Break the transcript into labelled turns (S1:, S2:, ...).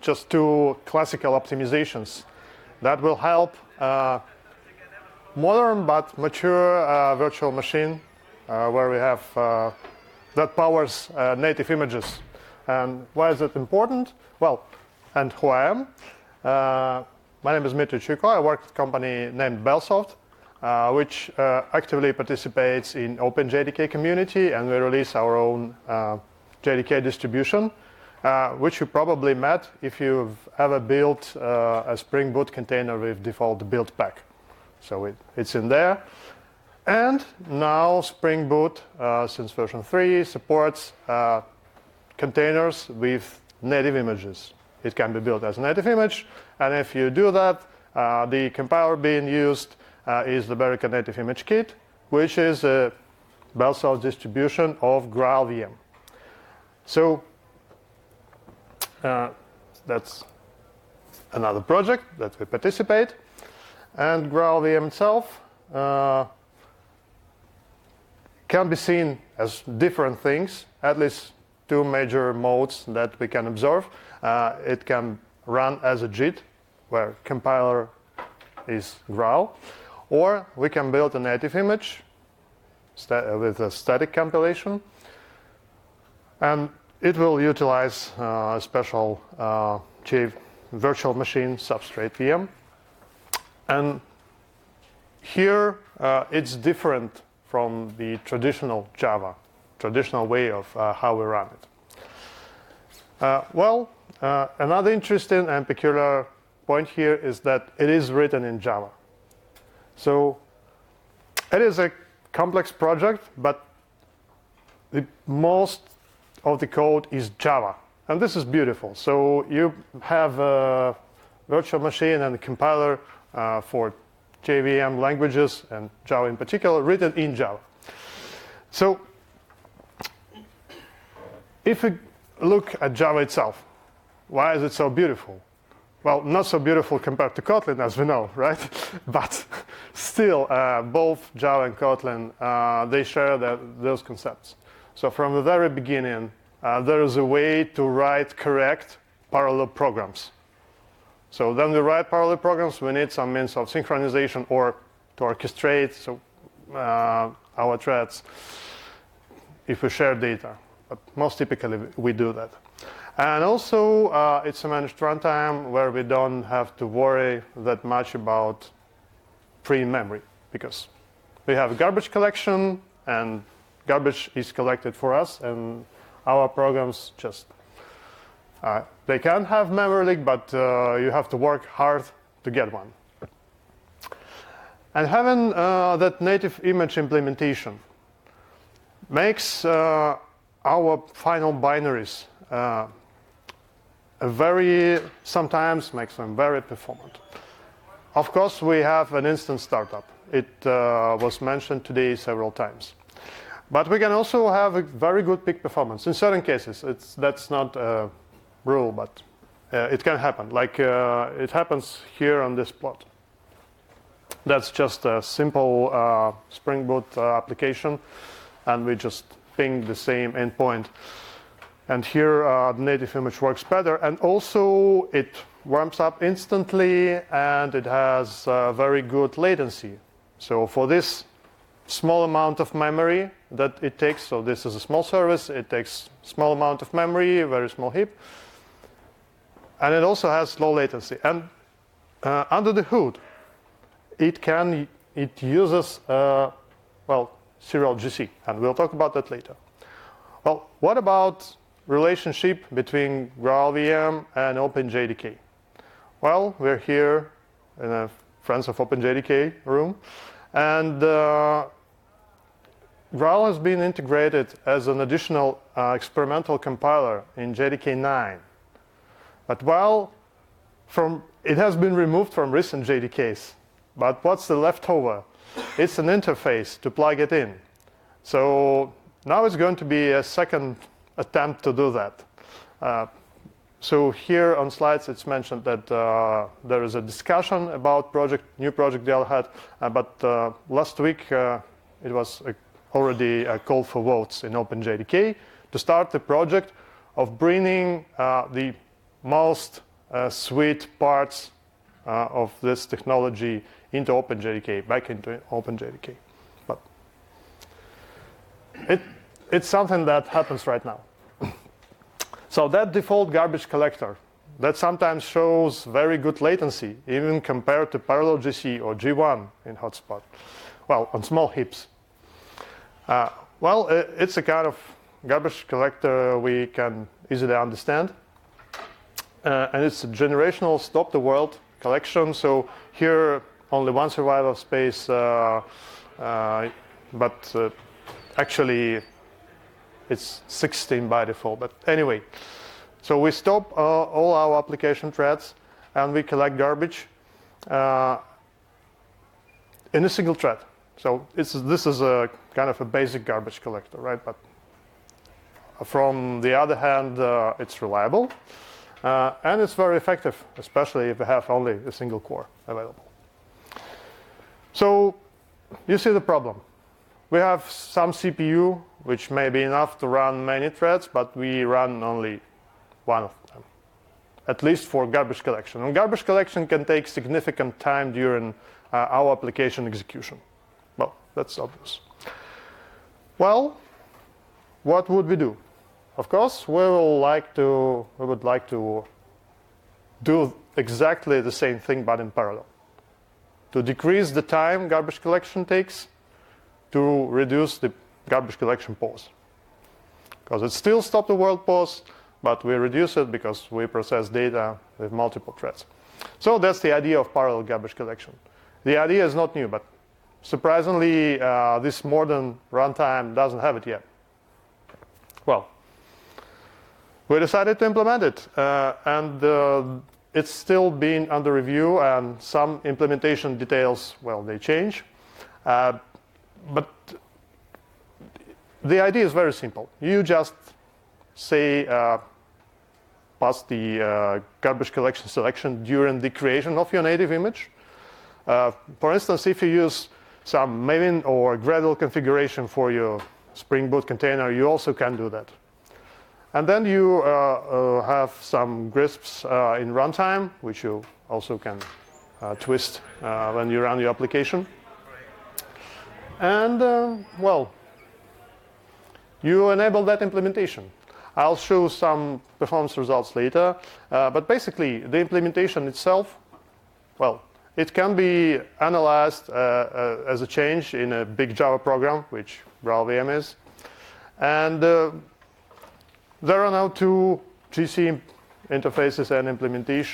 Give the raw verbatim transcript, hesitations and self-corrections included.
S1: just two classical optimizations that will help uh, modern but mature uh, virtual machine uh, where we have uh, that powers uh, native images. And why is it important? Well, and who I am. Uh, my name is Dmitry Chuyko. I work at a company named Bellsoft, uh, which uh, actively participates in OpenJDK community, and we release our own uh, J D K distribution, uh, which you probably met if you've ever built uh, a Spring Boot container with default build pack. So it, it's in there. And now Spring Boot, uh, since version three, supports uh, containers with native images. It can be built as a native image, and if you do that, uh, the compiler being used uh, is the Berica Native Image Kit, which is a Bellsoft distribution of GraalVM. So uh, that's another project that we participate. And GraalVM itself uh, can be seen as different things, at least two major modes that we can observe. Uh, it can run as a JIT, where compiler is Graal, or we can build a native image with a static compilation, and it will utilize uh, a special uh, virtual machine substrate V M. And here uh, it's different from the traditional Java, traditional way of uh, how we run it. Uh, well, uh, another interesting and peculiar point here is that it is written in Java. So it is a complex project, but the most of the code is Java. And this is beautiful. So you have a virtual machine and a compiler uh, for J V M languages, and Java in particular, written in Java. So if we look at Java itself, why is it so beautiful? Well, not so beautiful compared to Kotlin, as we know, right? But still, uh, both Java and Kotlin, uh, they share the, those concepts. So from the very beginning, uh, there is a way to write correct parallel programs. So when we write parallel programs, we need some means of synchronization or to orchestrate so, uh, our threads if we share data. But most typically, we do that. And also, uh, it's a managed runtime where we don't have to worry that much about free memory, because we have a garbage collection, and garbage is collected for us, and our programs just, uh, they can have memory leak, but uh, you have to work hard to get one. And having uh, that native image implementation makes uh, our final binaries uh, a very, sometimes makes them very performant. Of course, we have an instant startup. It uh, was mentioned today several times. But we can also have a very good peak performance. In certain cases, it's, that's not a rule, but uh, it can happen. Like uh, it happens here on this plot. That's just a simple uh, Spring Boot uh, application, and we just ping the same endpoint. And here, uh, the native image works better. And also, it warms up instantly, and it has uh, very good latency. So for this small amount of memory that it takes, so this is a small service, it takes small amount of memory, a very small heap. And it also has low latency. And uh, under the hood, it can, it uses, uh, well, serial G C. And we'll talk about that later. Well, what about relationship between GraalVM and OpenJDK? Well, we're here in a Friends of OpenJDK room, and uh, Graal has been integrated as an additional uh, experimental compiler in J D K nine. But while from, it has been removed from recent J D Ks, but what's the leftover? It's an interface to plug it in. So now it's going to be a second attempt to do that. Uh, so here on slides, it's mentioned that uh, there is a discussion about project, new project Dell had, uh, but uh, last week uh, it was a, already a call for votes in OpenJDK to start the project of bringing uh, the most uh, suite parts uh, of this technology into OpenJDK, back into OpenJDK. But it, it's something that happens right now. So that default garbage collector, that sometimes shows very good latency, even compared to Parallel G C or G one in hotspot, well, on small heaps. Uh, well, it's a kind of garbage collector we can easily understand. Uh, and it's a generational stop the world collection. So here, only one survival space, uh, uh, but uh, actually it's sixteen by default. But anyway, so we stop uh, all our application threads and we collect garbage uh, in a single thread. So it's, this is a kind of a basic garbage collector, right? But from the other hand, uh, it's reliable uh, and it's very effective, especially if you have only a single core available. So you see the problem. We have some C P U, which may be enough to run many threads, but we run only one of them, at least for garbage collection. And garbage collection can take significant time during uh, our application execution. Well, that's obvious. Well, what would we do? Of course, we will like to, we would like to do exactly the same thing, but in parallel. To decrease the time garbage collection takes, to reduce the garbage collection pause. Because it still stops the world pause, but we reduce it because we process data with multiple threads. So that's the idea of parallel garbage collection. The idea is not new, but surprisingly, uh, this modern runtime doesn't have it yet. Well, we decided to implement it, uh, and uh, it's still being under review, and some implementation details, well, they change. Uh, but the idea is very simple. You just say, uh, pass the uh, garbage collection selection during the creation of your native image. Uh, for instance, if you use some Maven or Gradle configuration for your Spring Boot container, you also can do that. And then you uh, uh, have some Grisps uh, in runtime, which you also can uh, twist uh, when you run your application. And, uh, well, you enable that implementation. I'll show some performance results later. Uh, but basically, the implementation itself, well, it can be analyzed uh, uh, as a change in a big Java program, which GraalVM is. And uh, there are now two G C interfaces and implementation.